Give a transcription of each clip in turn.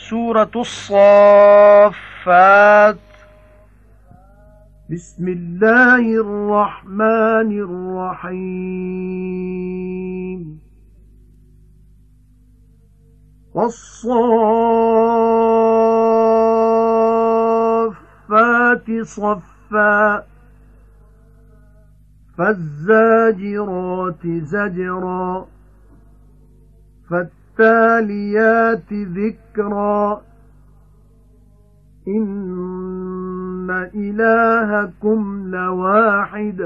سورة الصافات. بسم الله الرحمن الرحيم. والصافات صفا فالزاجرات زجرا فالتاليات ذكرا إن إلهكم لواحد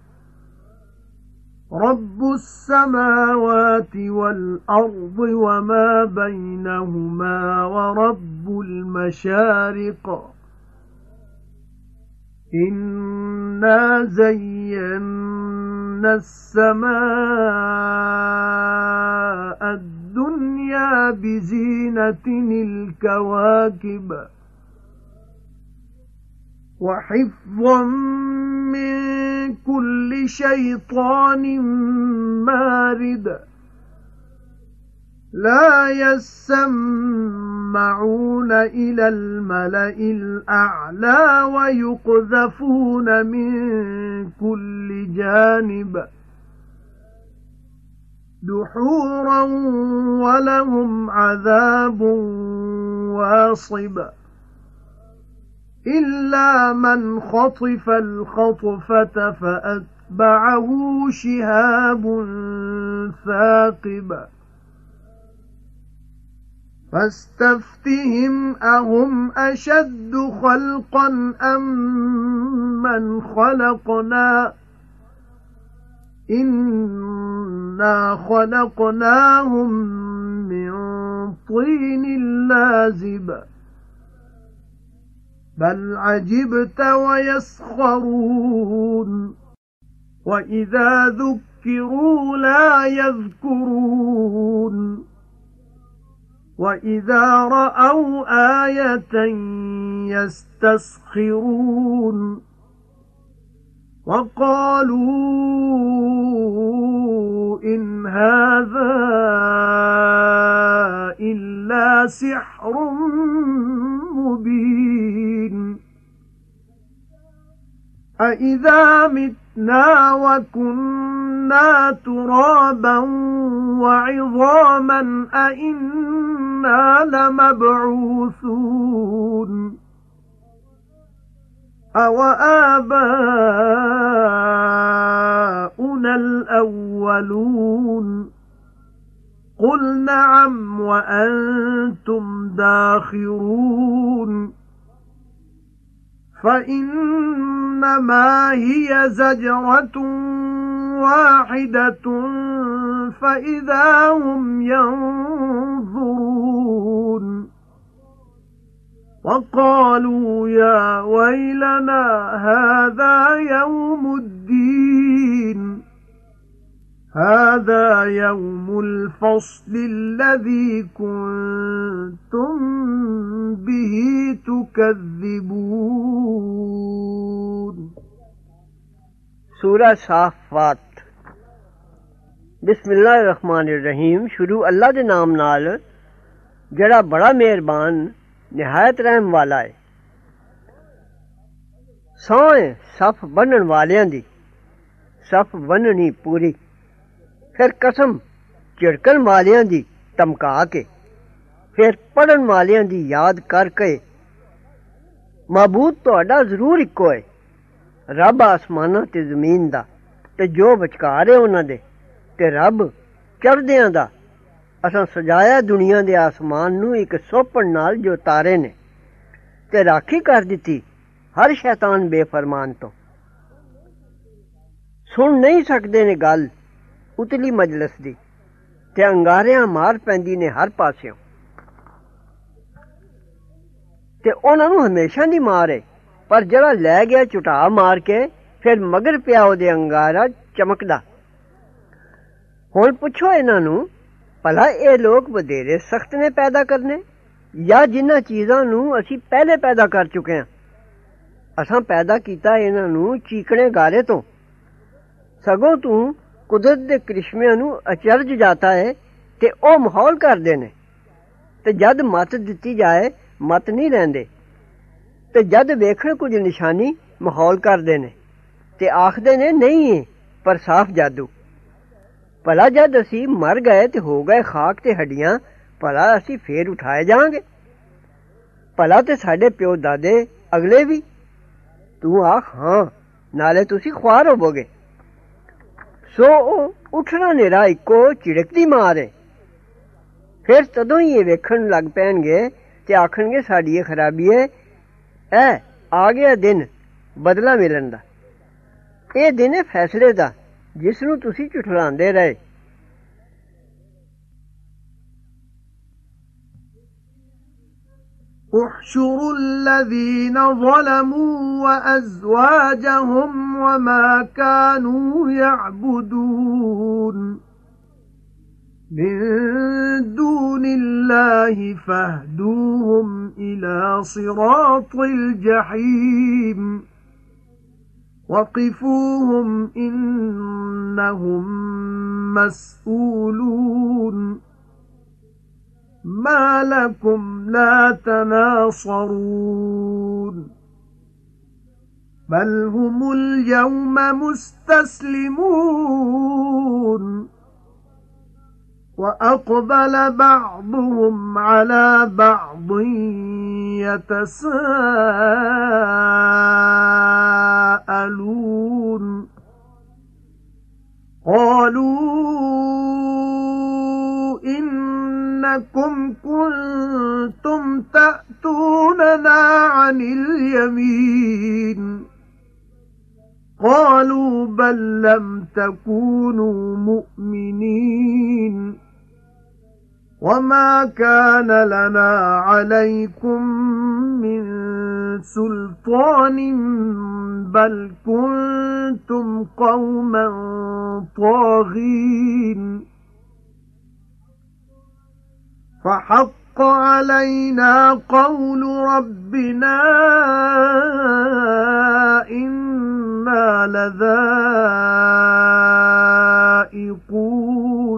رب السماوات والأرض وما بينهما ورب المشارق إنا زينا السماء الدنيا بزينة الكواكب وحفظا من كل شيطان مارد لا يسمعون إلى الملأ الأعلى ويقذفون من كل جانب دحورا ولهم عذاب واصب إلا من خطف الخطفة فأتبعه شهاب ثاقب فاستفتهم أهم أشد خلقا أم من خلقنا إنا خلقناهم من طين لازب بل عجبت ويسخرون وإذا ذكروا لا يذكرون وإذا رأوا آية يستسخرون وقالوا إن هذا إلا سحر مبين أإذا متنا وكنا ترابا وعظاما أإنا لمبعوثون أوآباؤنا الأولون قل نعم وأنتم داخرون فإنما هي زجرة واحدة فإذا هم ينظرون وقالوا يا ويلنا هذا يوم الدين هذا يوم الفصل الذي كنتم به تكذبون. سورہ صافات. بسم اللہ الرحمن الرحیم. شروع اللہ دے نام نال جڑا بڑا مہربان نہایت رحم والا ہے. سوئیں صف بنن والیاں دی صف بننی پوری پھر قسم چڑکن والیاں دی تمکا کے پھر پڑھن والیاں دی یاد کر کے معبود تہاڈا ضرور اکو ہے رب آسماناں تے زمین دا تے جو وچکار ہے انہاں دے تے رب چڑھدیاں دا اساں سجایا دنیا دے آسمان نو ایک سوپن نال جو تارے نے تے راکھی کر دتی ہر شیطان بے فرمان تو سن نہیں سکدے نے گل اتلی مجلس دی تے انگاریاں مار پیندی نے ہر پاسیوں تے انہاں نو ہمیشہ دی مار ہے پر جڑا لے گیا چٹا مار کے پھر مگر پیا او دے انگارا چمکدا. ہن پوچھو انہاں نو بھلا اے لوگ ودیرے سخت نے پیدا کرنے یا جنہاں چیزاں نو اسی پہلے پیدا کر چکے ہیں. اساں پیدا کیتا انہاں نو چیکنے گارے تو سگوں تو قدرت دے کرشمیاں نو اچرج جاتا ہے تے او ماحول کر دے نے ਤੇ ਜਦ ਮੱਤ ਦਿੱਤੀ ਜਾਏ ਮੱਤ ਨਹੀਂ ਲੈਂਦੇ, ਤੇ ਜਦ ਵੇਖਣ ਕੁਝ ਨਿਸ਼ਾਨੀ ਮਾਹੌਲ ਕਰਦੇ ਨੇ ਤੇ ਆਖਦੇ ਨੇ ਨਹੀਂ ਏ ਪਰ ਸਾਫ਼ ਜਾਦੂ। ਭਲਾ ਜਦ ਅਸੀਂ ਮਰ ਗਏ ਤੇ ਹੋ ਗਏ ਖਾਕ ਤੇ ਹੱਡੀਆਂ, ਭਲਾ ਅਸੀਂ ਫੇਰ ਉਠਾਏ ਜਾਵਾਂਗੇ? ਭਲਾ ਤੇ ਸਾਡੇ ਪਿਓ ਦਾਦੇ ਅਗਲੇ ਵੀ। ਤੂੰ ਆਖ ਹਾਂ, ਨਾਲੇ ਤੁਸੀਂ ਖੁਆਰ ਹੋਵੋਗੇ। ਸੋ ਉਹ ਉੱਠਣਾ ਨੇਰਾ ਇੱਕੋ ਝਿੜਕਦੀ ਮਾਰ ਏ। ਫਿਰ ਤਦੋਂ ਹੀ ਇਹ ਵੇਖਣ ਲੱਗ ਪੈਣਗੇ ਤੇ ਆਖਣਗੇ ਸਾਡੀ ਇਹ ਖਰਾਬੀ ਏ, ਐ ਆ ਗਿਆ ਦਿਨ ਬਦਲਾ ਮਿਲਣ ਦਾ। ਇਹ ਦਿਨ ਹੈ ਫੈਸਲੇ ਦਾ ਜਿਸ ਨੂੰ ਤੁਸੀਂ ਝੁਠਲਾਉਂਦੇ ਰਹੇ। احشروا الذين ظلموا وأزواجهم وما كانوا يعبدون من دون الله فاهدوهم إلى صراط الجحيم وقفوهم إنهم مسؤولون ما لكم لا تناصرون بل هم اليوم مستسلمون وأقبل بعضهم على بعض يتساءلون قالوا إنكم كنتم تأتوننا عن اليمين قالوا بل لم تكونوا مؤمنين وما كان لنا عليكم من سلطان بل كنتم قوما طاغين فحق علينا قول ربنا إنا لذائقون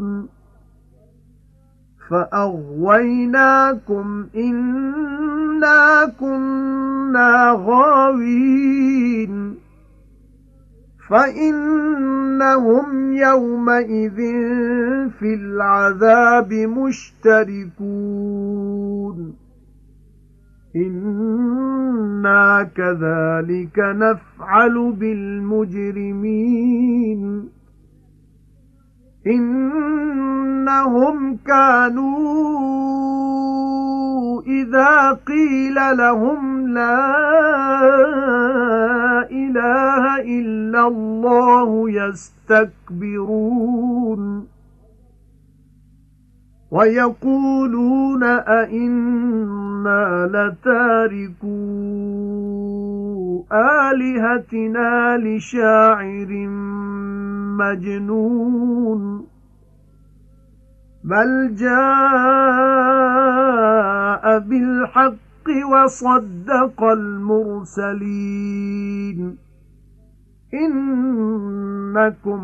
فأغويناكم إنا كنا غاوين فإنهم يومئذ في العذاب مشتركون إنا كذلك نفعل بالمجرمين إنهم كانوا إذا قيل لهم لا إله إلا الله يستكبرون ويقولون أئنا لتاركو آلهتنا لشاعر مجنون بل جاء بالحق وصدق المرسلين إنكم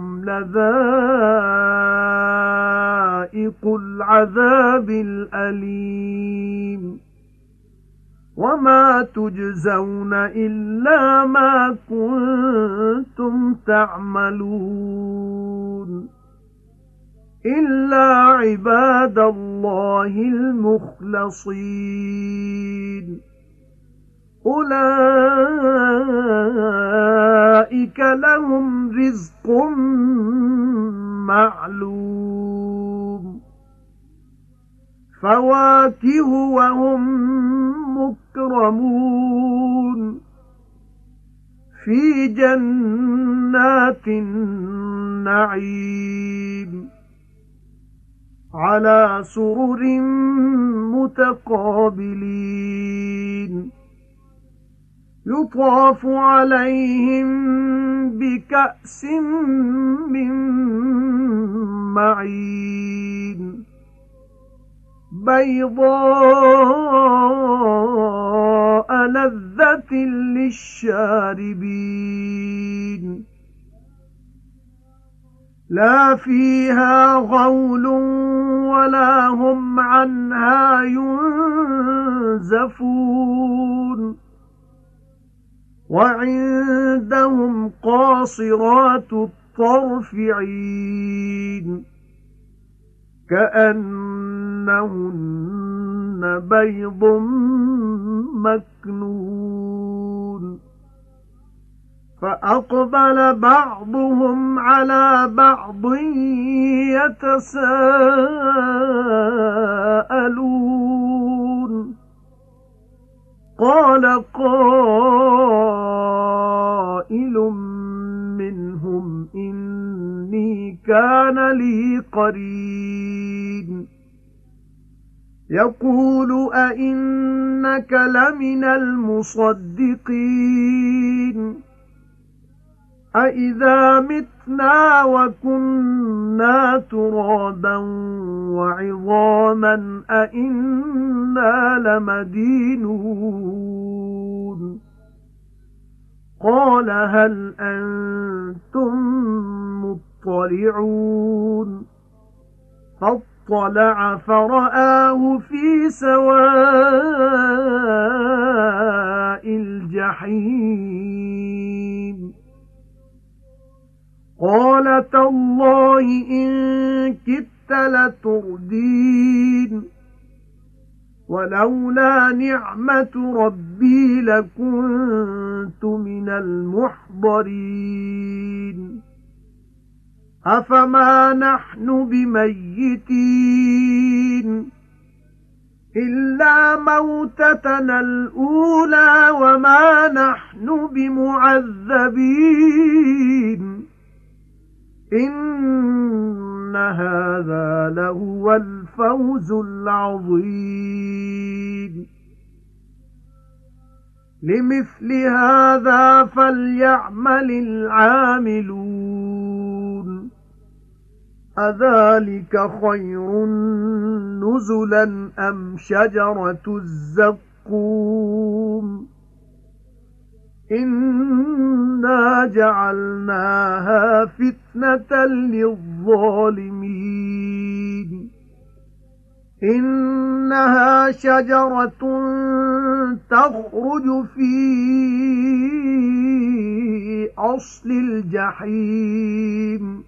لذائق العذاب الأليم وما تجزون إلا ما كنتم تعملون إلا عباد الله المخلصين أولئك لهم رزق معلوم فواكه وهم مكرمون في جنات النعيم على سرر متقابلين يطاف عليهم بكأس من معين بيضاء لذة للشاربين لا فيها غول ولا هم عنها ينزفون وعندهم قاصرات الطرف عين كأنهن بيض مكنون فأقبل بعضهم على بعض يتساءلون قال قائل منهم إني كان لي قرين يقول أئنك لمن المصدقين أَإِذَا مِتْنَا وَكُنَّا تُرَابًا وَعِظَامًا أَإِنَّا لَمَدِينُونَ قَالَ هَلْ أَنْتُمْ مُطَّلِعُونَ فَاطَّلَعَ فَرَآهُ فِي سَوَاءِ الْجَحِيمِ قَالَ تَاللَّهِ إِن كِدتَّ لَتُرْدِينِ وَلَوْلَا نِعْمَةُ رَبِّي لَكُنتُ مِنَ الْمُحْضَرِينَ أَفَمَا نَحْنُ بِمَيِّتِينَ إِلَّا مَوْتَتَنَا الْأُولَى وَمَا نَحْنُ بِمُعَذَّبِينَ إِنَّ هَذَا لَهُوَ الْفَوْزُ الْعَظِيمُ لِمِثْلِ هَذَا فَلْيَعْمَلِ الْعَامِلُونَ أَذَلِكَ خَيْرٌ نُزُلًا أَمْ شَجَرَةُ الزَّقُّومِ إِنَّا جَعَلْنَاهَا فِتْنَةً لِلظَّالِمِينَ إِنَّهَا شَجَرَةٌ تَخْرُجُ فِي أَصْلِ الْجَحِيمِ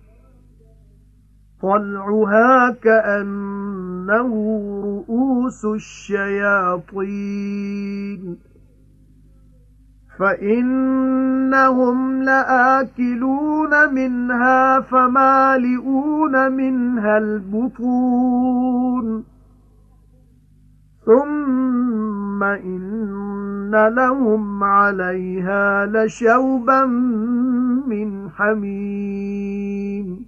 طَلْعُهَا كَأَنَّهُ رُءُوسُ الشَّيَاطِينِ فَإِنَّهُمْ لَآكِلُونَ مِنْهَا فَمَالِئُونَ مِنْهَا الْبُطُونَ ثُمَّ إِنَّ لَهُمْ عَلَيْهَا لَشَوْبًا مِّنْ حَمِيمٍ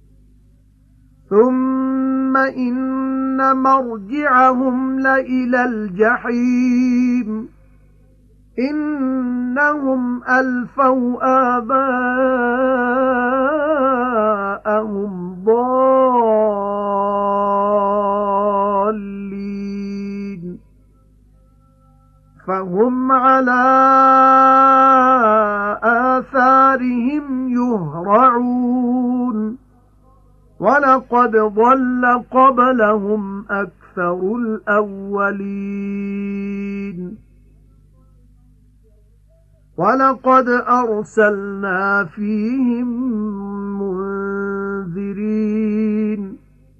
ثُمَّ إِنَّ مَرْجِعَهُمْ لَإِلَى الْجَحِيمِ إِنَّهُمْ أَلْفَوْا آبَاءَهُمْ ضَالِّينَ فَهُمْ عَلَى آثَارِهِمْ يُهْرَعُونَ وَلَقَدْ ضَلَّ قَبْلَهُمْ أَكْثَرُ الْأَوَّلِينَ وَلَقَدْ أَرْسَلْنَا فِيهِمْ مُنذِرِينَ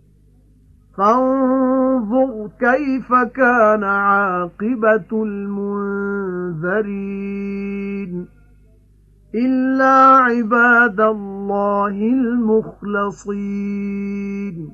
فَانظُرْ كَيْفَ كَانَ عَاقِبَةُ الْمُنذَرِينَ إِلَّا عِبَادَ اللَّهِ الْمُخْلَصِينَ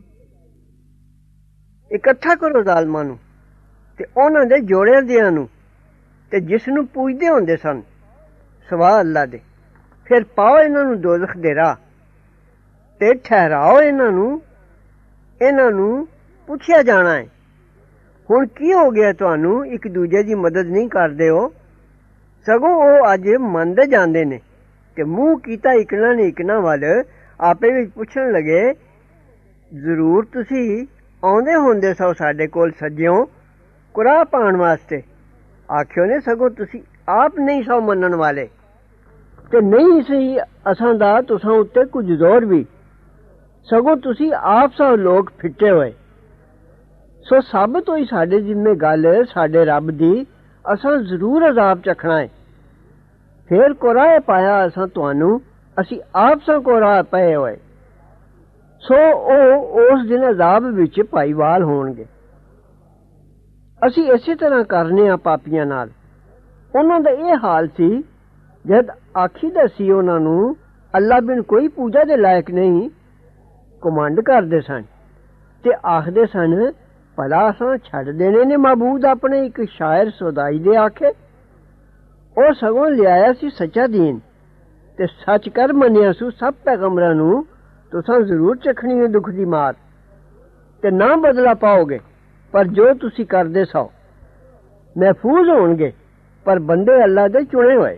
ਇਕੱਠਾ ਕਰੋ ਜ਼ਾਲਮਾਂ ਨੂੰ ਤੇ ਉਹਨਾਂ ਦੇ ਜੋੜਿਆਂ ਦਿਆਂ ਨੂੰ ਤੇ ਜਿਸ ਨੂੰ ਪੂਜਦੇ ਹੁੰਦੇ ਸਨ ਸਵਾ ਅੱਲਾ ਦੇ ਫਿਰ ਪਾਓ ਇਹਨਾਂ ਨੂੰ ਦੋਜ਼ਖ ਦੇ ਰਾਹ ਤੇ ਠਹਿਰਾਓ ਇਹਨਾਂ ਨੂੰ ਪੁੱਛਿਆ ਜਾਣਾ ਹੈ ਹੁਣ ਕੀ ਹੋ ਗਿਆ ਤੁਹਾਨੂੰ ਇੱਕ ਦੂਜੇ ਦੀ ਮਦਦ ਨਹੀਂ ਕਰਦੇ ਹੋ ਸਗੋਂ ਉਹ ਅੱਜ ਮੰਨਦੇ ਜਾਂਦੇ ਨੇ ਤੇ ਮੂੰਹ ਕੀਤਾ ਇਕਣਾ ਨੇ ਇਕਣਾ ਵੱਲ ਆਪੇ ਵਿੱਚ ਪੁੱਛਣ ਲੱਗੇ ਜ਼ਰੂਰ ਤੁਸੀਂ ਆਉਂਦੇ ਹੁੰਦੇ ਸੋ ਸਾਡੇ ਕੋਲ ਸੱਜਿਓ ਕੁਰਾਹ ਪਾਉਣ ਵਾਸਤੇ ਆਖਿਓ ਨੇ ਸਗੋਂ ਤੁਸੀਂ ਆਪ ਨਹੀਂ ਸੋ ਮੰਨਣ ਵਾਲੇ ਤੇ ਨਹੀਂ ਸਹੀ ਅਸਾਂ ਦਾ ਤੁਸਾਂ ਉੱਤੇ ਕੁਝ ਜ਼ੋਰ ਵੀ ਸਗੋਂ ਤੁਸੀਂ ਆਪ ਸੋ ਲੋਕ ਫਿੱਟੇ ਹੋਏ सो साबित हुई साडे जिम्मे गल साडे रब दी असां जरूर अजाब चखना है। फिर कोराए पाया असां तुहानू असी आप सां कोराए पए होए। सो ओ उस दिन अजाब विच भाईवाल होणगे। असी इसे तरह करने आ पापियां नाल। उन्हां दा इह हाल सी जद आखीदा सी उन्हां नू अल्लाह बिन कोई पूजा दे लायक नहीं, कमांड करदे सन ते आखदे सन भला असां छड्ड देने ने माबूद अपने। एक शायर सौदाई दे आखे ओ सगों लियाया सी सच्चा दीन ते सच कर मन्निया सू सब पैगंबरां नू तुसां जरूर चखनी है दुख दी मार ते ना बदला पाओगे, पर जो तुसी करदे सो महफूज होणगे। पर बंदे अल्लाह दे चुने होए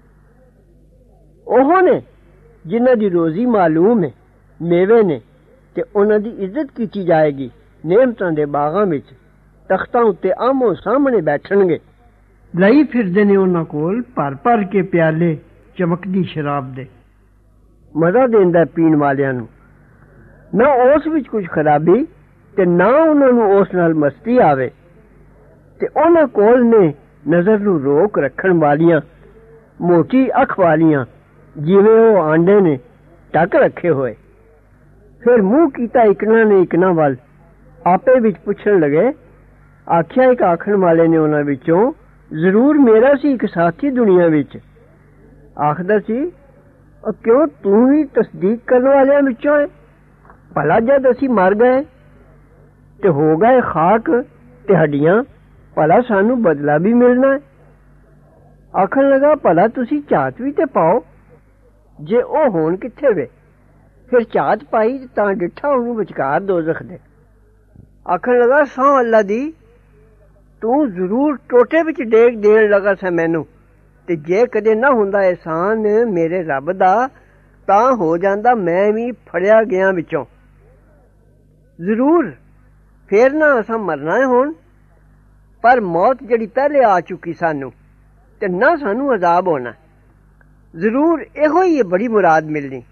ओह ने जिन्हां दी रोजी मालूम है, मेवे ने ते उन्हां दी इज्जत कीती जाएगी। नेमतां दे बागां विच तख्तां उत्ते आमो सामने बैठणगे। लई फिरदे ने उन्हां कोल भर भर के प्याले चमकदी शराब दे। मजा देंदा पीण वालियां नू। ना उस विच कुछ खराबी ते ना उन्हां नू उस नाल मस्ती आवे। ते उन्हां कोल ने नजर नू रोक रखण वालियां मोटी अख वालियां, जिवें ओ आंडे ने टक रखे होए। फिर मुंह कीता इकना ने इकना वल, आपे विच पुछण लगे। आख्या एक आखण वाले ने उन्हां विचों, जरूर मेरा सी एक साथी दुनिया विच। आखदा सी क्यों तू भी तस्दीक करने वालियां विचों है? भला जद असी मर गए ते हो गए खाक ते हड्डियां, भला सानू बदला भी मिलना है? आखन लगा भला तुसी झात भी ते पाओ, जे ओ होण किथे वे? फिर झात पाई तां डिठा ओनू विचकार दोज़ख दे। आखन लगा सौ अल्लाह दी, तू जरूर टोटे विच डेग देण लगा सा मैनू, ते जे कदे ना हुंदा एहसान मेरे रब दा तां हो जांदा मैं भी फड़िया गया विचों। जरूर फिर ना असां मरना है हुण, पर मौत जड़ी पहले आ चुकी सानू ते ना सानू अजाब होना। जरूर इहो ही बड़ी मुराद मिलनी।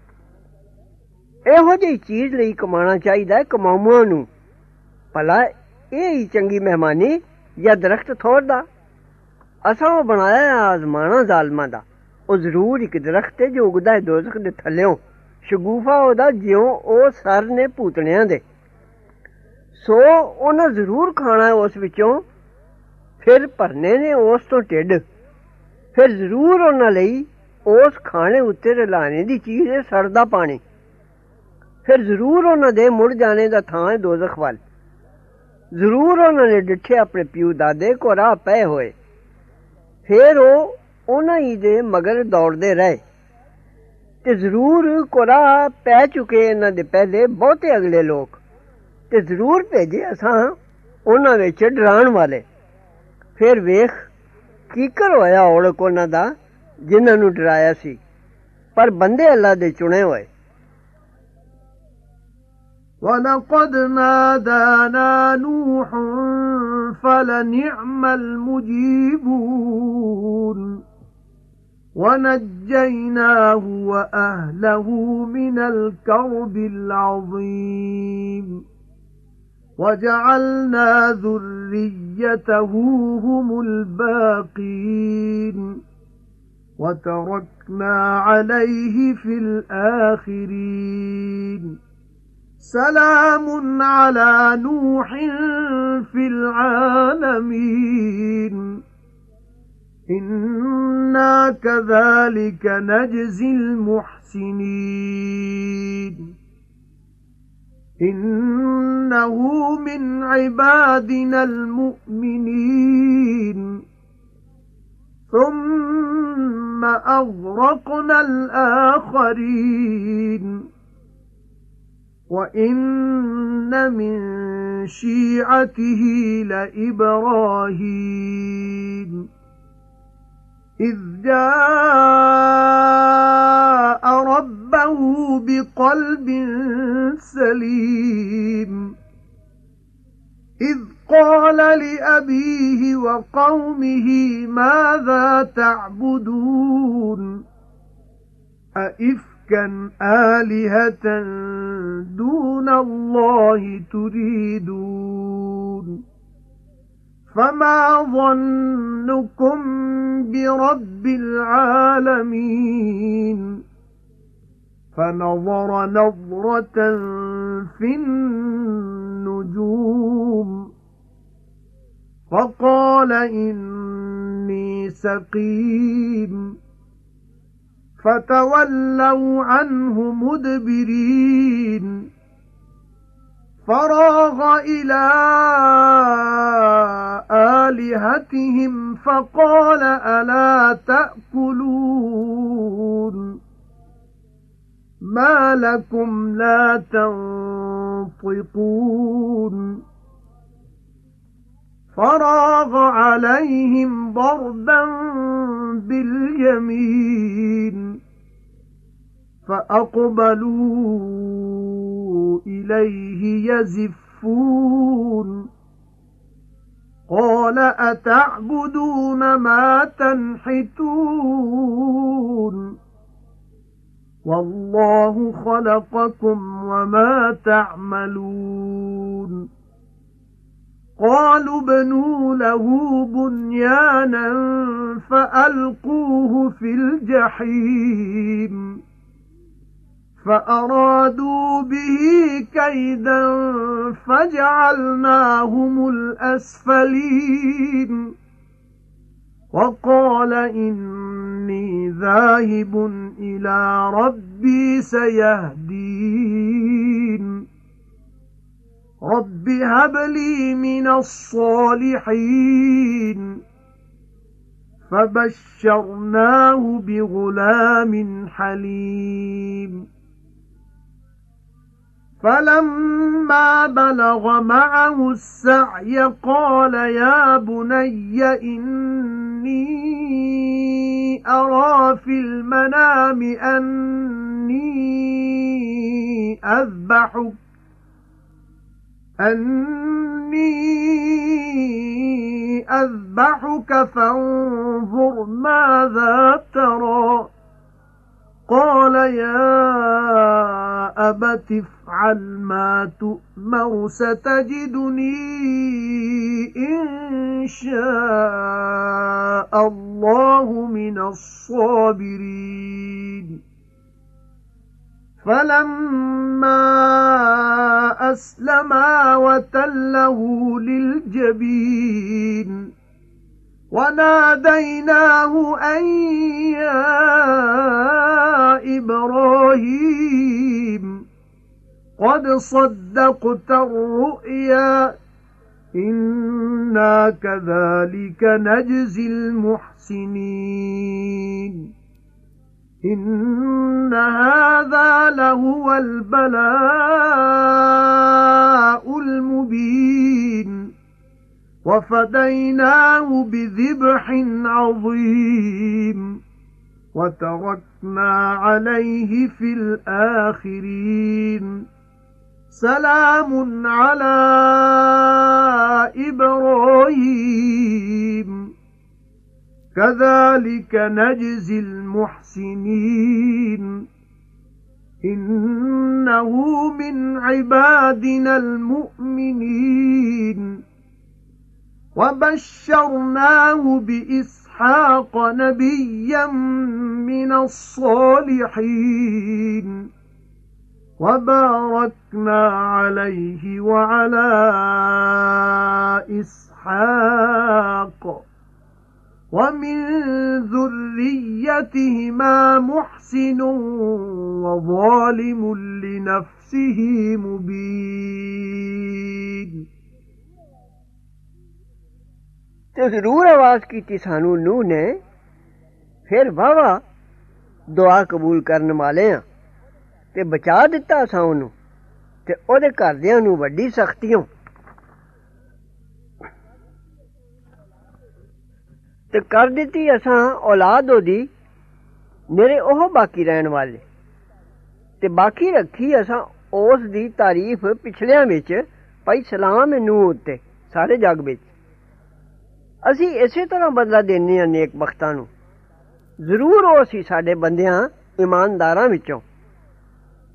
इहो जी चीज लई कमाना चाहिदा है कमाऊआं नू। भला एह ही चंगी मेहमानी या दरख्त थोड़ दा? असां ओ बनाया आजमाना जालमां दा। ओ जरूर एक दरख्त है जो उगदा है दोज़ख दे थल्लेओं, शगूफा ओदा ज्यों ओ सर ने भूतणियां दे। सो उन्हां जरूर खाना है उस विचों, फिर भरने ने उस तो ढिड। फिर जरूर उन्हां लई उस खाने उत्ते रलाने दी चीज है सड़दा पानी। फिर जरूर उन्हां दे मुड़ जाने दा थां है दोज़ख वल। जरूर उन्हां ने डिठे अपने प्यू दादे को राह पए होए। फिर ओ उन्हां ही दे मगर दौड़दे रहे ते जरूर को राह पै चुके इन्हां दे पहले बहुते अगले लोग, ते जरूर भेजे असां उन्हां विच डराण वाले। फिर वेख कीकर होया औड़क उन्हां दा जिन्हां नू डराया सी, पर बंदे अल्लाह दे चुने होए। وَلَقَدْ نَادَانَا نُوحٌ فَلَنِعْمَ الْمُجِيبُونَ وَنَجَّيْنَاهُ وَأَهْلَهُ مِنَ الْكَرْبِ الْعَظِيمِ وَجَعَلْنَا ذُرِّيَّتَهُ هُمُ الْبَاقِينَ وَتَرَكْنَا عَلَيْهِ فِي الْآخِرِينَ سلام على نوح في العالمين إنا كذلك نجزي المحسنين إنه من عبادنا المؤمنين ثم أغرقنا الآخرين وَإِنَّ مِن شِيعَتِهِ لَإِبْرَاهِيمَ إِذْ جَاءَ رَبَّهُ بِقَلْبٍ سَلِيمٍ إِذْ قَالَ لِأَبِيهِ وَقَوْمِهِ مَاذَا تَعْبُدُونَ أَإِفْكًا أَئِفْكًا آلِهَةً دُونَ اللَّهِ تُرِيدُونَ فَمَا ظَنُّكُمْ بِرَبِّ الْعَالَمِينَ فَنَظَرَ نَظْرَةً فِي النُّجُومِ فَقَالَ إِنِّي سَقِيمٌ فَتَوَلَّوْا عَنْهُ مُدْبِرِينَ فَرَاغَ إِلَى آلِهَتِهِمْ فَقَالَ أَلَا تَأْكُلُونَ مَا لَكُمْ لَا تَنطِقُونَ فَرَاغَ عَلَيْهِمْ ضَرْبًا بِالْيَمِينِ فَأَقْبَلُوا إِلَيْهِ يَزِفُّونَ قَالَ أَتَعْبُدُونَ مَا تَنْحِتُونَ وَاللَّهُ خَلَقَكُمْ وَمَا تَعْمَلُونَ قَالُوا ابْنُوا لَهُ بُنْيَانًا فَأَلْقُوهُ فِي الْجَحِيمِ فَأَرَادُوا بِهِ كَيْدًا فَجَعَلْنَاهُمُ الْأَسْفَلِينَ وَقَالَ إِنِّي ذَاهِبٌ إِلَى رَبِّي سَيَهْدِينِ رَبِّ هَبْ لِي مِنَ الصَّالِحِينَ فَبَشَّرْنَاهُ بِغُلَامٍ حَلِيمٍ فَلَمَّا بَلَغَ مَعَهُ السَّعْيَ قَالَ يَا بُنَيَّ إِنِّي أَرَى فِي الْمَنَامِ أَنِّي أَذْبَحُكَ فَانظُرْ مَاذَا تَرَى قَالَ يَا أَبَتِ افْعَلْ مَا تُؤْمَرُ سَتَجِدُنِي إِن شَاءَ اللَّهُ مِنَ الصَّابِرِينَ فَلَمَّا أَسْلَمَا وَتَلَّهُ لِلْجَبِينِ وَنَادَيْنَاهُ أَن يَا إِبْرَاهِيمُ قَدْ صَدَّقْتَ الرُّؤْيَا إِنَّا كَذَلِكَ نَجْزِي الْمُحْسِنِينَ إِنَّ هَذَا لَهُوَ الْبَلَاءُ الْمُبِينُ وَفَدَيْنَاهُ بِذِبْحٍ عَظِيمٍ وَتَرَكْنَا عَلَيْهِ فِي الْآخِرِينَ سَلَامٌ عَلَى إِبْرَاهِيمَ كَذَلِكَ نَجْزِي الْمُحْسِنِينَ إِنَّهُ مِنْ عِبَادِنَا الْمُؤْمِنِينَ وَبَشَّرْنَاهُ بِإِسْحَاقَ نَبِيًّا مِنَ الصَّالِحِينَ وَبَارَكْنَا عَلَيْهِ وَعَلَى إِسْحَاقَ وَمِن ذُرِّيَّتِهِمَا مُحْسِنٌ وَظَالِمٌ لِنَفْسِهِ مُبِينٌ ਤੇ ਜ਼ਰੂਰ ਆਵਾਜ਼ ਕੀਤੀ ਸਾਨੂੰ ਨੂਹ ਨੇ ਫਿਰ ਵਾਵਾ ਦੁਆ ਕਬੂਲ ਕਰਨ ਵਾਲੇ ਆ ਤੇ ਬਚਾ ਦਿੱਤਾ ਅਸਾਂ ਉਹਨੂੰ ਤੇ ਉਹਦੇ ਘਰਦਿਆਂ ਨੂੰ ਵੱਡੀ ਸਖਤੀਆਂ ਤੇ ਕਰ ਦਿੱਤੀ ਅਸਾਂ ਔਲਾਦ ਉਹਦੀ ਮੇਰੇ ਉਹ ਬਾਕੀ ਰਹਿਣ ਵਾਲੇ ਤੇ ਬਾਕੀ ਰੱਖੀ ਅਸਾਂ ਉਸ ਦੀ ਤਾਰੀਫ ਪਿਛਲਿਆਂ ਵਿੱਚ ਭਾਈ ਸਲਾਮ ਨੂਹ ਉੱਤੇ ਸਾਰੇ ਜੱਗ ਵਿੱਚ ਅਸੀਂ ਇਸੇ ਤਰ੍ਹਾਂ ਬਦਲਾ ਦੇਣੇ ਆ ਨੇਕ ਬਖਤਾਂ ਨੂੰ ਜ਼ਰੂਰ ਉਹ ਸੀ ਸਾਡੇ ਬੰਦਿਆਂ ਇਮਾਨਦਾਰਾਂ ਵਿੱਚੋਂ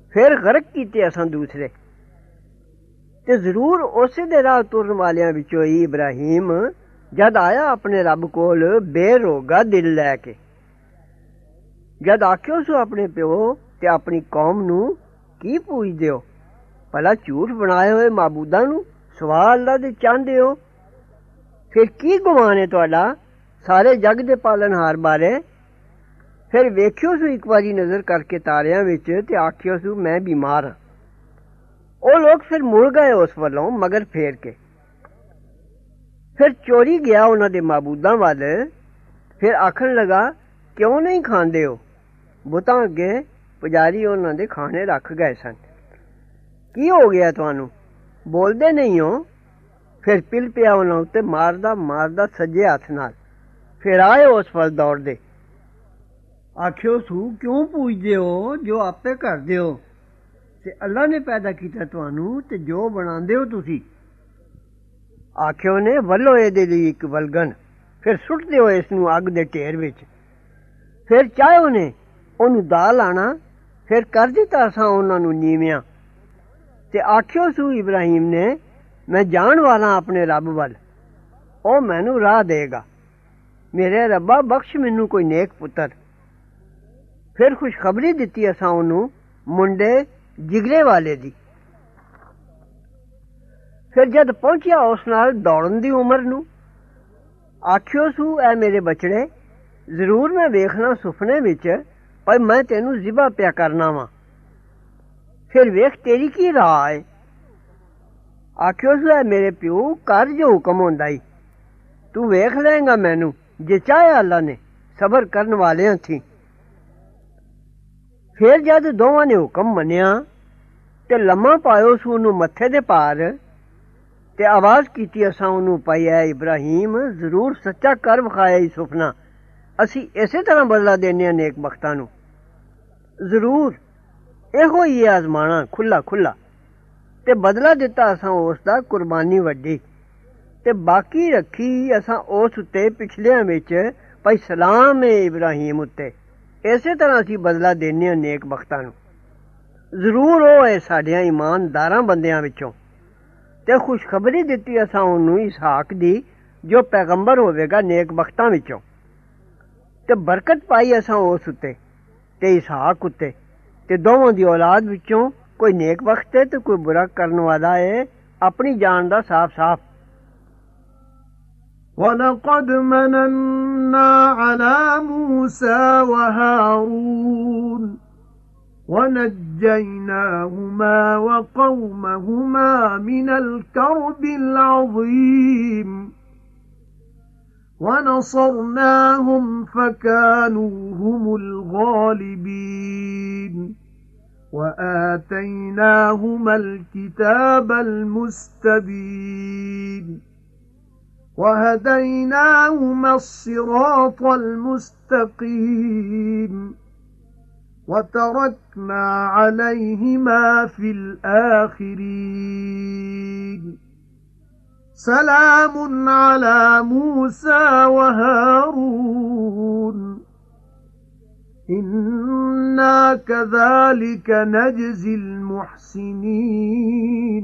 फिर गरक कीते असां दूसरे। ते जरूर उसे दे राह तुरन वालियां विचों ही इब्राहिम जद आया अपने रब कोल बेरोगा दिल लैके। जद आख्यो सो अपने प्यो ते अपनी कौम नू की पूजदे हो? भला झूठ बनाए हुए माबूदां नू सवा अल्लाह दे चाहंदे हो? फिर की गुमान है तुहाडा सारे जग दे पालनहार बारे? फिर वेखियो सू एक बारी नजर करके तारियां विच ते आखियो सू मैं बीमार हां। ਉਹ ਲੋਕ ਫਿਰ ਮੁੜ ਗਏ ਉਸ ਵੱਲੋਂ ਮਗਰ ਫੇਰ ਕੇ। ਫਿਰ ਚੋਰੀ ਗਿਆ ਉਹਨਾਂ ਦੇ ਮਾਬੂਦਾਂ ਵੱਲ। ਫਿਰ ਆਖਣ ਲਗਾ ਕਿਉਂ ਨਹੀਂ ਖਾਂਦੇ ਹੋ? ਬੁੱਤਾਂ ਅੱਗੇ ਪੁਜਾਰੀ ਉਹਨਾਂ ਦੇ ਖਾਣੇ ਰੱਖ ਗਏ ਸਨ। ਕੀ ਹੋ ਗਿਆ ਤੁਹਾਨੂੰ? ਬੋਲਦੇ ਨਹੀਂ ਹੋ? ਫਿਰ ਪਿਲ ਪਿਆ ਉਹਨਾਂ ਉੱਤੇ ਮਾਰਦਾ ਮਾਰਦਾ ਸੱਜੇ ਹੱਥ ਨਾਲ। ਫਿਰ ਆਏ ਉਸ ਵੱਲ ਦੌੜਦੇ। ਆਖਿਓ ਸੂ ਕਿਉਂ ਪੂਜਦੇ ਹੋ ਜੋ ਆਪੇ ਕਰਦੇ ਹੋ? ਤੇ ਅੱਲਾ ਨੇ ਪੈਦਾ ਕੀਤਾ ਤੁਹਾਨੂੰ ਤੇ ਜੋ ਬਣਾਉਂਦੇ ਹੋ ਤੁਸੀਂ। ਆਖਿਓ ਨੇ ਵੱਲੋਂ ਇਹਦੇ ਲਈ ਇੱਕ ਵਲਗਣ। ਫਿਰ ਸੁੱਟ ਦਿਓ ਇਸ ਨੂੰ ਅੱਗ ਦੇ ਢੇਰ ਵਿੱਚ। ਫਿਰ ਚਾਹੋ ਨੇ ਉਹਨੂੰ ਦਾ ਲਾਣਾ। ਫਿਰ ਕਰ ਦਿੱਤਾ ਅਸਾਂ ਉਹਨਾਂ ਨੂੰ ਨੀਵਿਆਂ। ਤੇ ਆਖਿਓ ਸੂ ਇਬਰਾਹੀਮ ਨੇ ਮੈਂ ਜਾਣ ਵਾਲਾ ਆਪਣੇ ਰੱਬ ਵੱਲ, ਉਹ ਮੈਨੂੰ ਰਾਹ ਦੇਗਾ। ਮੇਰੇ ਰੱਬਾ ਬਖਸ਼ ਮੈਨੂੰ ਕੋਈ ਨੇਕ ਪੁੱਤਰ। ਫਿਰ ਖੁਸ਼ਖਬਰੀ ਦਿੱਤੀ ਅਸਾਂ ਉਹਨੂੰ ਮੁੰਡੇ ਜਿਗਰੇ ਵਾਲੇ ਦੀ। ਫਿਰ ਜਦ ਪਹੁੰਚਿਆ ਉਸ ਨਾਲ ਦੌੜਨ ਦੀ ਉਮਰ ਨੂੰ, ਆਖਿਓ ਸੂ ਐ ਮੇਰੇ ਬਚੜੇ, ਜ਼ਰੂਰ ਮੈਂ ਵੇਖਣਾ ਸੁਪਨੇ ਵਿੱਚ ਪਰ ਮੈਂ ਤੈਨੂੰ ਜ਼ਿਬਾ ਪਿਆ ਕਰਨਾ ਵਾਂ। ਫਿਰ ਵੇਖ ਤੇਰੀ ਕੀ ਰਾਹ ਹੈ? ਆਖਿਓ ਸੂ ਐ ਮੇਰੇ ਪਿਓ ਕਰ ਜੋ ਹੁਕਮ ਹੁੰਦਾ ਈ। ਤੂੰ ਵੇਖ ਲਏਗਾ ਮੈਨੂੰ ਜੇ ਚਾਹਿਆ ਅੱਲਾ ਨੇ ਸਬਰ ਕਰਨ ਵਾਲਿਆਂ ਥੀ। ਫਿਰ ਜਦ ਦੋਵਾਂ ਨੇ ਹੁਕਮ ਮੰਨਿਆ ਤੇ ਲੰਮਾ ਪਾਇਓ ਸੂ ਉਹਨੂੰ ਮੱਥੇ ਦੇ ਭਾਰ ਤੇ ਆਵਾਜ਼ ਕੀਤੀ ਅਸਾਂ ਉਹਨੂੰ ਪਾਈ ਐ ਇਬਰਾਹੀਮ ਜ਼ਰੂਰ ਸੱਚਾ ਕਰ ਵਿਖਾਇਆ ਈ ਸੁਪਨਾ। ਅਸੀਂ ਇਸੇ ਤਰ੍ਹਾਂ ਬਦਲਾ ਦੇਣੇ ਆ ਨੇਕ ਬਖਤਾਂ ਨੂੰ। ਜ਼ਰੂਰ ਇਹੋ ਹੀ ਆਜ਼ਮਾਣਾ ਖੁੱਲਾ ਖੁੱਲਾ। ਤੇ ਬਦਲਾ ਦਿੱਤਾ ਅਸਾਂ ਉਸ ਦਾ ਕੁਰਬਾਨੀ ਵੱਡੀ। ਤੇ ਬਾਕੀ ਰੱਖੀ ਅਸਾਂ ਉਸ ਉੱਤੇ ਪਿਛਲਿਆਂ ਵਿੱਚ ਭਾਈ ਸਲਾਮ ਏ ਇਬਰਾਹੀਮ ਉੱਤੇ। ਇਸੇ ਤਰ੍ਹਾਂ ਅਸੀਂ ਬਦਲਾ ਦੇਣੇ ਆ ਨੇਕ ਬਖਤਾਂ ਨੂੰ। ਜ਼ਰੂਰ ਉਹ ਹੈ ਸਾਡਿਆਂ ਈਮਾਨਦਾਰਾਂ ਬੰਦਿਆਂ ਵਿੱਚੋਂ। ਤੇ ਖੁਸ਼ਖਬਰੀ ਦਿੱਤੀ ਅਸਾਂ ਉਹਨੂੰ ਇਸਹਾਕ ਦੀ ਜੋ ਪੈਗੰਬਰ ਹੋਵੇਗਾ ਨੇਕ ਬਖਤਾਂ ਵਿੱਚੋਂ। ਤੇ ਬਰਕਤ ਪਾਈ ਅਸਾਂ ਉਸ ਉੱਤੇ ਤੇ ਇਸਹਾਕ ਉੱਤੇ। ਤੇ ਦੋਵਾਂ ਦੀ ਔਲਾਦ ਵਿੱਚੋਂ ਕੋਈ ਨੇਕ ਬਖਤ ਹੈ ਤੇ ਕੋਈ ਬੁਰਾ ਕਰਨ ਵਾਲਾ ਹੈ ਆਪਣੀ ਜਾਨ ਦਾ ਸਾਫ਼ ਸਾਫ਼। وَلَقَدْ مَنَنَّا عَلَى مُوسَى وَهَارُونَ وَنَجَّيْنَاهُمَا وَقَوْمَهُمَا مِنَ الْكَرْبِ الْعَظِيمِ وَنَصَرْنَاهُمْ فَكَانُوا هُمُ الْغَالِبِينَ وَآتَيْنَاهُمَا الْكِتَابَ الْمُسْتَبِينَ وَهَدَيْنَاهُمَا الصِّرَاطَ الْمُسْتَقِيمَ وَتَرَكْنَا عَلَيْهِمَا فِي الْآخِرِينَ سَلَامٌ عَلَى مُوسَى وَهَارُونَ إِنَّا كَذَلِكَ نَجْزِي الْمُحْسِنِينَ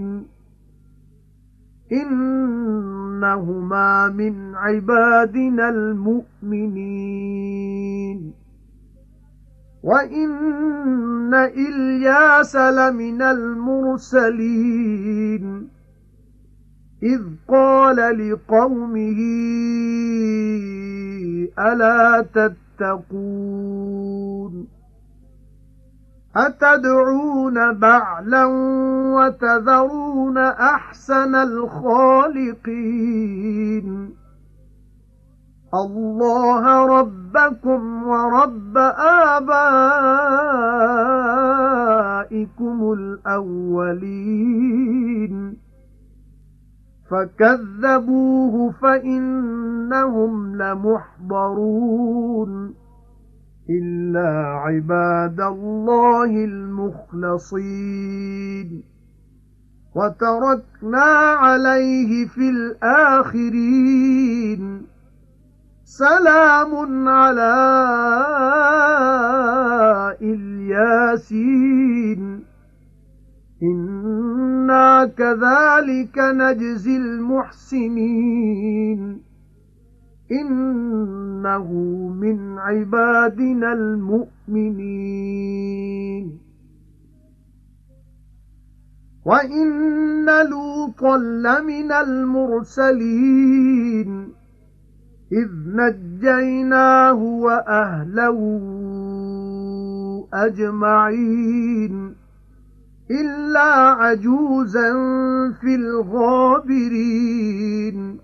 إِنَّهُمَا مِنْ عِبَادِنَا الْمُؤْمِنِينَ وَإِنَّ إِلْيَاسَ لَمِنَ الْمُرْسَلِينَ إِذْ قَالَ لِقَوْمِهِ أَلَا تَتَّقُونَ أَتَدْعُونَ بَعْلًا وَتَذَرُونَ أَحْسَنَ الْخَالِقِينَ اللَّهَ رَبَّكُمْ وَرَبَّ آبَائِكُمُ الْأَوَّلِينَ فَكَذَّبُوهُ فَإِنَّهُمْ لَمُحْضَرُونَ إِلَّا عِبَادَ اللَّهِ الْمُخْلَصِينَ وَتَرَكْنَا عَلَيْهِ فِي الْآخِرِينَ سَلَامٌ عَلَى الْيَاسِينَ كَذَلِكَ نَجْزِي الْمُحْسِنِينَ إِنَّهُ مِنْ عِبَادِنَا الْمُؤْمِنِينَ وَإِنَّ لُوطًا لَمِنَ الْمُرْسَلِينَ إِذْ نَجَّيْنَاهُ وَأَهْلَهُ أَجْمَعِينَ إِلَّا عَجُوزًا فِي الْغَابِرِينَ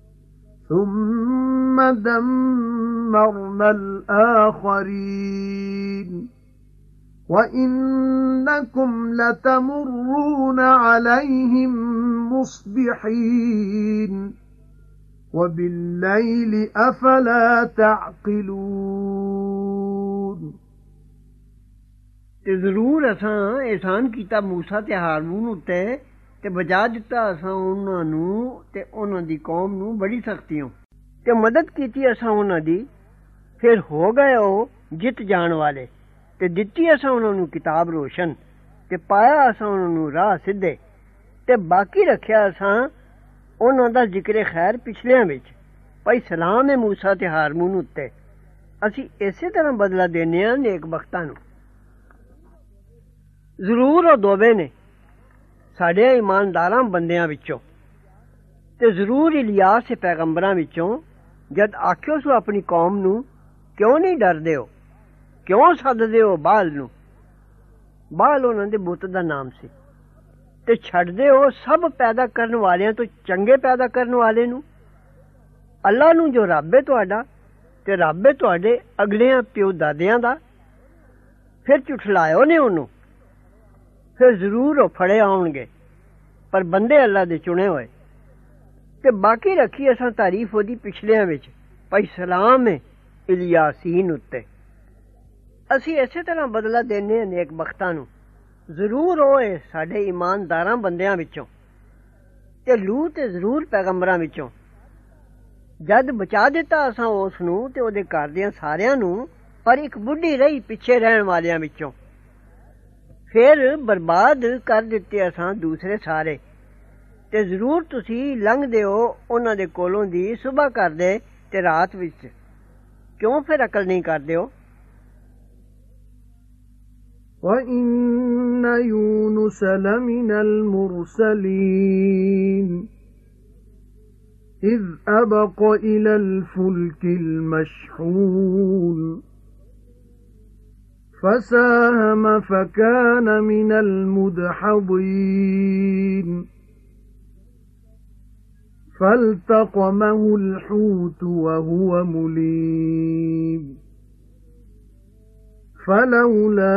ثُمَّ دَمَّرْنَا الْآخَرِينَ وَإِنَّكُمْ لَتَمُرُّونَ عَلَيْهِمْ مُصْبِحِينَ وَبِاللَّيْلِ أَفَلَا تَعْقِلُونَ ਤੇ ਜ਼ਰੂਰ ਅਸਾਂ ਇਹਸਾਨ ਕੀਤਾ ਮੂਸਾ ਤੇ ਹਾਰੂਨ ਉੱਤੇ ਤੇ ਬਚਾ ਦਿੱਤਾ ਅਸਾਂ ਉਹਨਾਂ ਨੂੰ ਤੇ ਉਹਨਾਂ ਦੀ ਕੌਮ ਨੂੰ ਬੜੀ ਸਖਤੀਓਂ ਤੇ ਮਦਦ ਕੀਤੀ ਅਸਾਂ ਉਹਨਾਂ ਦੀ ਫਿਰ ਹੋ ਗਏ ਉਹ ਜਿੱਤ ਜਾਣ ਵਾਲੇ ਤੇ ਦਿੱਤੀ ਅਸਾਂ ਉਹਨਾਂ ਨੂੰ ਕਿਤਾਬ ਰੋਸ਼ਨ ਤੇ ਪਾਇਆ ਅਸਾਂ ਉਹਨਾਂ ਨੂੰ ਰਾਹ ਸਿੱਧੇ ਤੇ ਬਾਕੀ ਰੱਖਿਆ ਅਸਾਂ ਉਹਨਾਂ ਦਾ ਜ਼ਿਕਰ ਖੈਰ ਪਿਛਲਿਆਂ ਵਿੱਚ ਭਾਈ ਸਲਾਮ ਹੈ ਮੂਸਾ ਤੇ ਹਾਰੂਨ ਉੱਤੇ ਅਸੀਂ ਇਸੇ ਤਰ੍ਹਾਂ ਬਦਲਾ ਦੇਨੇ ਆ ਨੇਕ ਬਖਤਾਂ ਨੂੰ ਜ਼ਰੂਰ ਉਹ ਦੋਵੇਂ ਨੇ ਸਾਡੇ ਇਮਾਨਦਾਰਾਂ ਬੰਦਿਆਂ ਵਿੱਚੋਂ ਤੇ ਜ਼ਰੂਰ ਇਲਿਆਸ ਪੈਗੰਬਰਾਂ ਵਿੱਚੋਂ ਜਦ ਆਖਿਓ ਸੋ ਆਪਣੀ ਕੌਮ ਨੂੰ ਕਿਉਂ ਨਹੀਂ ਡਰਦੇ ਹੋ ਕਿਉਂ ਸੱਦਦੇ ਹੋ ਬਾਲ ਨੂੰ ਬਾਲ ਉਹਨਾਂ ਦੇ ਬੁੱਤ ਦਾ ਨਾਮ ਸੀ ਤੇ ਛੱਡਦੇ ਹੋ ਸਭ ਪੈਦਾ ਕਰਨ ਵਾਲਿਆਂ ਤੋਂ ਚੰਗੇ ਪੈਦਾ ਕਰਨ ਵਾਲੇ ਨੂੰ ਅੱਲਾ ਨੂੰ ਜੋ ਰੱਬ ਹੈ ਤੁਹਾਡਾ ਤੇ ਰੱਬ ਹੈ ਤੁਹਾਡੇ ਅਗਲਿਆਂ ਪਿਓ ਦਾਦਿਆਂ ਦਾ ਫਿਰ ਝੁਠਲਾਇਓ ਨੇ ਉਹਨੂੰ ਫਿਰ ਜ਼ਰੂਰ ਉਹ ਫੜੇ ਆਉਣਗੇ ਪਰ ਬੰਦੇ ਅੱਲਾ ਦੇ ਚੁਣੇ ਹੋਏ ਤੇ ਬਾਕੀ ਰੱਖੀ ਅਸਾਂ ਤਾਰੀਫ ਉਹਦੀ ਪਿਛਲਿਆਂ ਵਿੱਚ ਭਾਈ ਸਲਾਮ ਹੈ ਇਲਿਆਸੀਨ ਉੱਤੇ ਅਸੀਂ ਇਸੇ ਤਰ੍ਹਾਂ ਬਦਲਾ ਦੇਨੇ ਆ ਨੇਕ ਬਖਤਾਂ ਨੂੰ ਜ਼ਰੂਰ ਹੋਏ ਸਾਡੇ ਇਮਾਨਦਾਰਾਂ ਬੰਦਿਆਂ ਵਿੱਚੋਂ ਤੇ ਲੂਤ ਤੇ ਜ਼ਰੂਰ ਪੈਗੰਬਰਾਂ ਵਿੱਚੋਂ ਜਦ ਬਚਾ ਦਿੱਤਾ ਅਸਾਂ ਉਸ ਨੂੰ ਤੇ ਉਹਦੇ ਘਰ ਦਿਆਂ ਸਾਰਿਆਂ ਨੂੰ ਪਰ ਇੱਕ ਬੁੱਢੀ ਰਹੀ ਪਿੱਛੇ ਰਹਿਣ ਵਾਲਿਆਂ ਵਿੱਚੋਂ ਫਿਰ ਬਰਬਾਦ ਕਰ ਦਿੱਤੇ ਅਸਾਂ ਦੂਸਰੇ ਸਾਰੇ ਤੇ ਜ਼ਰੂਰ ਤੁਸੀਂ ਲੰਘਦੇ ਹੋ ਉਹਨਾਂ ਦੇ ਕੋਲੋਂ ਦੀ ਸੁਬਹ ਕਰਦੇ ਤੇ ਰਾਤ ਵਿੱਚ ਕਿਉਂ ਫਿਰ ਅਕਲ ਨਹੀਂ ਕਰਦੇ ਹੋ وَإِنَّ يُونُسَ لَمِنَ الْمُرْسَلِينَ إِذْ أَبَقَ إِلَى الْفُلْكِ الْمَشْحُونِ فَسَاهَمَ فَكَانَ مِنَ الْمُدْحَضِينَ فَالْتَقَمَهُ الْحُوتُ وَهُوَ مُلِيمٌ فَلَوْلَا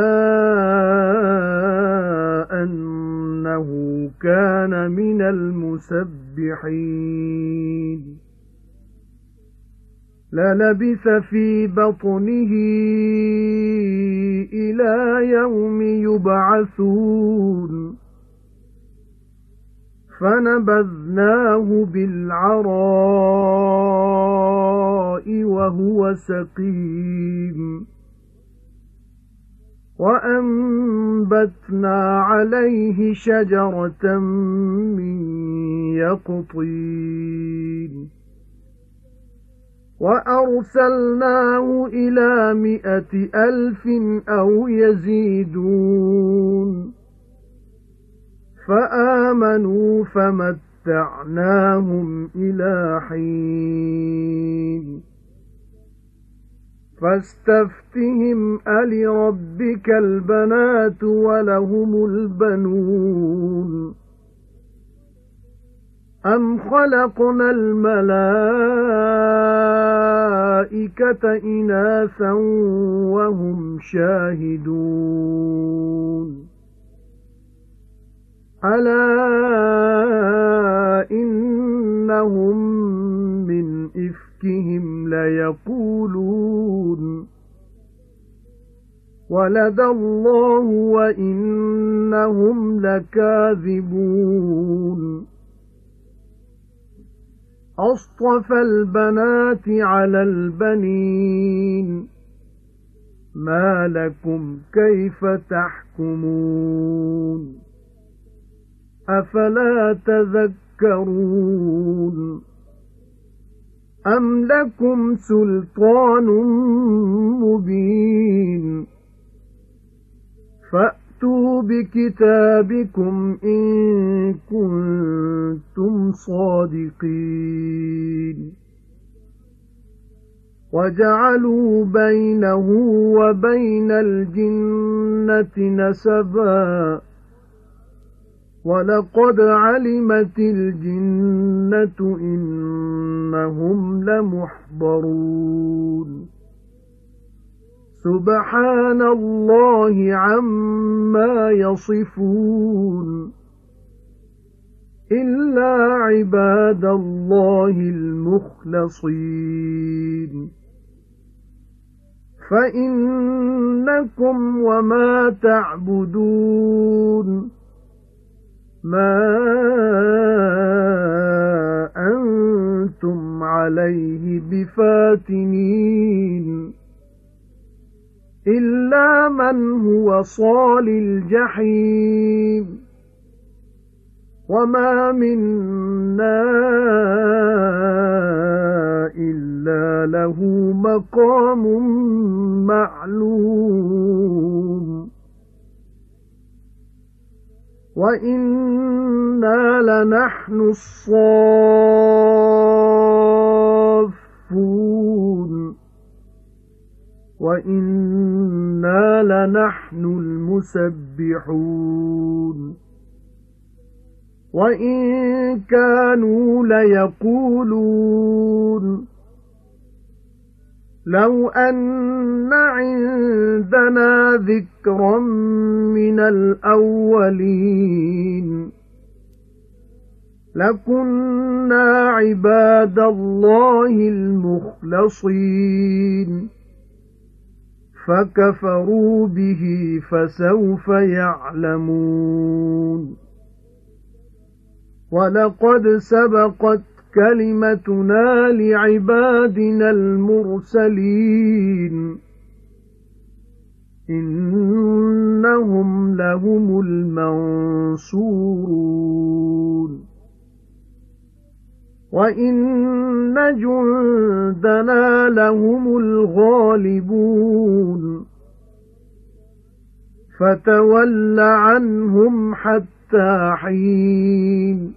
أَنَّهُ كَانَ مِنَ الْمُسَبِّحِينَ لَلَبِثَ فِي بَطْنِهِ إِلَى يَوْمِ يُبْعَثُونَ فَنَبَذْنَاهُ بِالْعَرَاءِ وَهُوَ سَقِيمٌ وَأَنبَتْنَا عَلَيْهِ شَجَرَةً مِّن يَقْطِينٍ وَأَرْسَلْنَاهُ إِلَى 100,000 أَوْ يَزِيدُونَ فَآمَنُوا فَمَتَّعْنَاهُمْ إِلَى حِينٍ فَاسْتَفْتِهِمْ أَلِرَبِّكَ الْبَنَاتُ وَلَهُمُ الْبَنُونَ أَمْ خَلَقْنَا الْمَلَائِكَةَ إِنَاثًا وَهُمْ شَاهِدُونَ أَلَا إِنَّهُمْ مِنْ إِفْكِهِمْ لَيَقُولُونَ وَلَدَ اللَّهُ وَإِنَّهُمْ لَكَاذِبُونَ أَصْطَفَى الْبَنَاتِ عَلَى الْبَنِينَ مَا لَكُمْ كَيْفَ تَحْكُمُونَ أفلا تذكرون أم لكم سلطان مبين فأتوا بكتابكم إن كنتم صادقين وجعلوا بينه وبين الجنة نسبا وَلَقَدْ عَلِمَتِ الْجِنَّةُ إِنَّهُمْ لَمُحْضَرُونَ سُبْحَانَ اللَّهِ عَمَّا يَصِفُونَ إِلَّا عِبَادَ اللَّهِ الْمُخْلَصِينَ فَإِنَّكُمْ وَمَا تَعْبُدُونَ مَا أَنْتُمْ عَلَيْهِ بِفَاتِنِينَ إِلَّا مَنْ هُوَ صَالِ الْجَحِيمِ وَمَا مِنَّا إِلَّا لَهُ مَقَامٌ مَعْلُومٌ وَإِنَّا لَنَحْنُ الصَّافُّونَ وَإِنَّا لَنَحْنُ الْمُسَبِّحُونَ وَإِن كَانُوا لَيَقُولُونَ لَوْ أَنَّ عِندَنَا ذِكْرًا مِنَ الْأَوَّلِينَ لَكُنَّا عِبَادَ اللَّهِ الْمُخْلَصِينَ فَكَفَرُوا بِهِ فَسَوْفَ يَعْلَمُونَ وَلَقَدْ سَبَقَتْ كَلِمَتُنَا لِعِبَادِنَا الْمُرْسَلِينَ إِنَّهُمْ لَهُمُ الْمَنصُورُونَ وَإِنَّ جُندَنَا لَهُمُ الْغَالِبُونَ فَتَوَلَّ عَنْهُمْ حَتَّى حِينٍ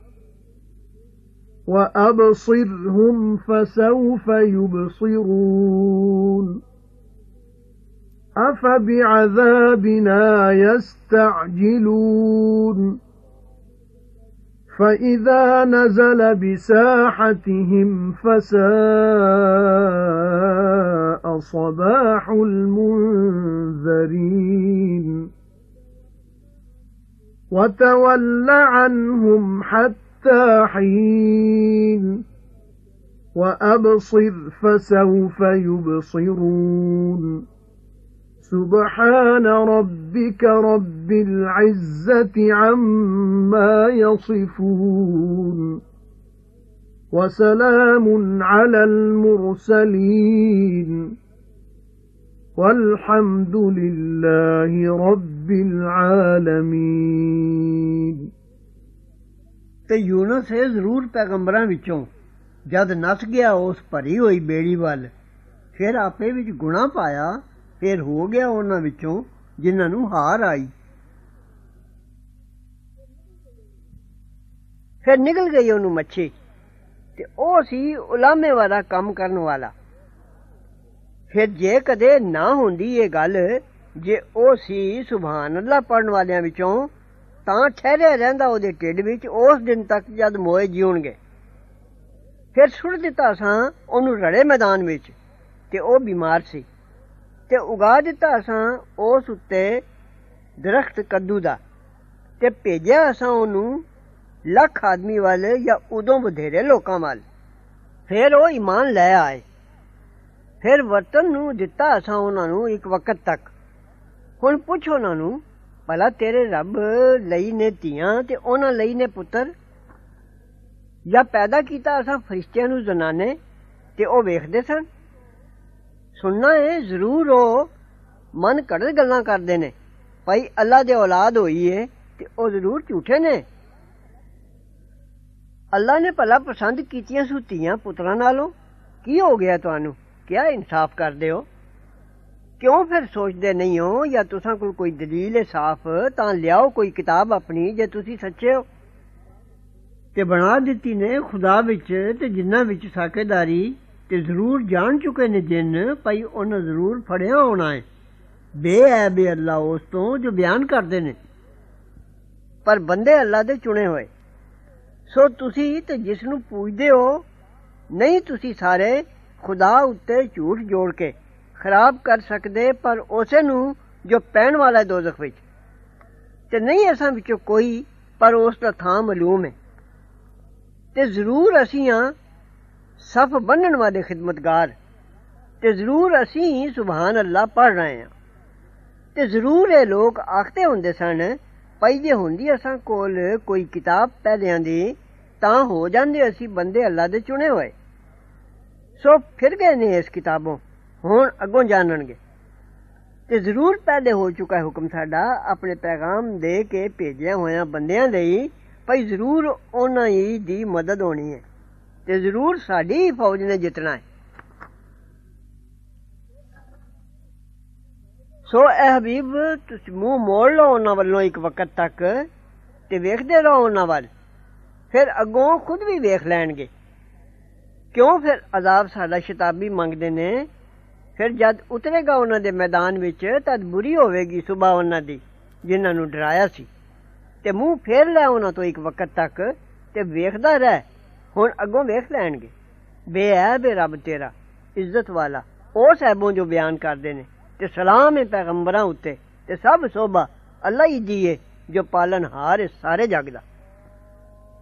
وَأَبْصِرْهُمْ فَسَوْفَ يُبْصِرُونَ أَفَبِعَذَابِنَا يَسْتَعْجِلُونَ فَإِذَا نَزَلَ بِسَاحَتِهِمْ فَسَاءَ صَبَاحُ الْمُنذَرِينَ وَتَوَلَّ عَنْهُمْ حَتَّى حِينٍ وَأَبْصِرْ فَسَوْفَ يُبْصِرُونَ سُبْحَانَ رَبِّكَ رَبِّ الْعِزَّةِ عَمَّا يَصِفُونَ وَسَلَامٌ عَلَى الْمُرْسَلِينَ وَالْحَمْدُ لِلَّهِ رَبِّ الْعَالَمِينَ ਤੇ ਯੂਨਸ ਇਹ ਜ਼ਰੂਰ ਪੈਗੰਬਰਾਂ ਵਿੱਚੋਂ ਜਦ ਨੱਸ ਗਿਆ ਉਸ ਭਰੀ ਹੋਈ ਬੇੜੀ ਵੱਲ ਫਿਰ ਆਪੇ ਵਿੱਚ ਗੁਨਾਹ ਪਾਇਆ ਫਿਰ ਹੋ ਗਿਆ ਉਹਨਾਂ ਵਿੱਚੋਂ ਜਿਨ੍ਹਾਂ ਨੂੰ ਹਾਰ ਆਈ ਫਿਰ ਨਿਕਲ ਗਈ ਉਹਨੂੰ ਮੱਛੀ ਤੇ ਉਹ ਸੀ ਉਲਾਮੇ ਵਾਲਾ ਕੰਮ ਕਰਨ ਵਾਲਾ ਫਿਰ ਜੇ ਕਦੇ ਨਾ ਹੁੰਦੀ ਇਹ ਗੱਲ ਜੇ ਉਹ ਸੀ ਸੁਭਾਨ ਅੱਲਾਹ ਪੜ੍ਹਨ ਵਾਲਿਆਂ ਵਿੱਚੋਂ ਤਾਂ ਠਹਿਰਿਆ ਰਹਿੰਦਾ ਉਹਦੇ ਢਿੱਡ ਵਿੱਚ ਉਸ ਦਿਨ ਤੱਕ ਜਦ ਮੋਏ ਜਿਉਣਗੇ ਫਿਰ ਸੁੱਟ ਦਿੱਤਾ ਸਾਂ ਉਹਨੂੰ ਰੜੇ ਮੈਦਾਨ ਵਿੱਚ ਤੇ ਉਹ ਬਿਮਾਰ ਸੀ ਤੇ ਉਗਾ ਦਿੱਤਾ ਸਾਂ ਉਸ ਉੱਤੇ ਦਰਖਤ ਕੱਦੂ ਦਾ ਤੇ ਭੇਜਿਆ ਸਾਂ ਉਹਨੂੰ ਲੱਖ ਆਦਮੀ ਵਾਲੇ ਜਾਂ ਉਦੋਂ ਵਧੇਰੇ ਲੋਕਾਂ ਵੱਲ ਫਿਰ ਉਹ ਈਮਾਨ ਲੈ ਆਏ ਫਿਰ ਵਰਤਨ ਨੂੰ ਦਿੱਤਾ ਅਸਾਂ ਉਹਨਾਂ ਨੂੰ ਇੱਕ ਵਕਤ ਤੱਕ ਹੁਣ ਪੁੱਛ ਉਹਨਾਂ ਨੂੰ ਭਲਾ ਤੇਰੇ ਰੱਬ ਲਈ ਨੇ ਧੀਆਂ ਤੇ ਉਹਨਾਂ ਲਈ ਨੇ ਪੁੱਤਰ ਜਾਂ ਪੈਦਾ ਕੀਤਾ ਅਸਾਂ ਫਰਿਸ਼ਤਿਆਂ ਨੂੰ ਜ਼ਨਾਨੇ ਤੇ ਉਹ ਵੇਖਦੇ ਸਨ ਸੁਣਨਾ ਹੈ ਜ਼ਰੂਰ ਉਹ ਮਨ ਘੜਤ ਗੱਲਾਂ ਕਰਦੇ ਨੇ ਭਾਈ ਅੱਲਾ ਦੇ ਔਲਾਦ ਹੋਈ ਏ ਤੇ ਉਹ ਜ਼ਰੂਰ ਝੂਠੇ ਨੇ अल्लाह ने भला पसंद कीतियां सू धीआं पुत्रां नालों? की हो गया तुहानू? क्या इंसाफ करदे हो? क्यों फिर सोचदे नहीं हो या तुसां कोल कोई दलील है साफ तां लियाओ कोई किताब अपनी जे तुसी सच्चे हो। ते बना दित्ती ने खुदा विच ते जिन्हां विच साकेदारी ते जरूर जान चुके ने जिन भाई उन्हां जरूर फड़िया होना है। बेऐब अल्लाह उस तो जो बयान करदे ने। पर बंदे अल्लाह दे चुने होए। सो तुसी ते जिसनू पूजदे हो नहीं तुसी सारे खुदा उत्ते झूठ जोड़ के खराब कर सकदे पर उसे नू जो पैण वाला दोज़ख विच ते नहीं असां विचों कोई पर उस दा थां मालूम है। ते जरूर असीं हां सफ बन्नण वाले खिदमतगार ते जरूर असीं सुभान अल्लाह पढ़ रहे हैं। ते जरूर ये लोग आखदे हुंदे सन भाई जे हुंदी असां कोल कोई किताब पहलियां दी तां हो जांदे असीं बंदे अल्लाह दे चुने होए। सो फिर गए ने इस किताबों हुण अगों जानणगे। ते जरूर पहले हो चुका है हुक्म साडा अपने पैगाम दे के भेजिया होया बंदियां लई भाई जरूर उन्हां ही दी मदद होनी है ते जरूर साडी फौज ने जितना है। सो ए हबीब तुसीं मुंह मोड़ लो उन्हां वल्लों एक वक्त तक ते वेखदे रहो उन्हां वल फिर अगों खुद भी वेख लैणगे। क्यों फिर अजाब साडा शताबी मंगदे ने फिर जद उतरेगा उन्हां दे मैदान विच तद बुरी होवेगी सुबह उन्हां दी जिन्हां नू डराया सी। ते मुंह फेर लै उन्हां तो एक वक्त तक ते वेखदा रह हुण अगों वेख लैणगे। बेऐब है रब तेरा इज्जत वाला उस ऐबों जो बयान करदे ने ते सलाम है पैगंबरां उत्ते ते सब सोभा अल्लाह ही दी है जो पालनहार है सारे जग दा।